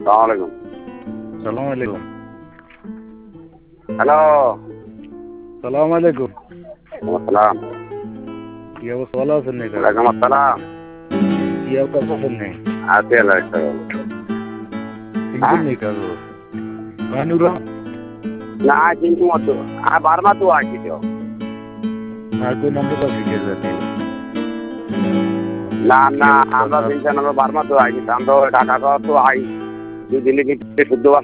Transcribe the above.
আসসালামাইকুম। সালাম আলাইকুম। হ্যালো। সালাম আলাইকুম। আসসালাম। কি অবস্থা, ভালো আছেন নি কাকা? ওয়ালাইকুম আসসালাম। কি অবস্থা আছেন নি? আছি আল্লাহ সিঙ্গেল নি কাকু? মানুরা না কিন্তু মতো বারমা তো আছি তো আর কোন নাম তো শিখে জানি। না না আমরা চিন্তা না বারমা তো আছি আমরা কাকা তো আই দুই দিনে কিন্তু শুদ্ধ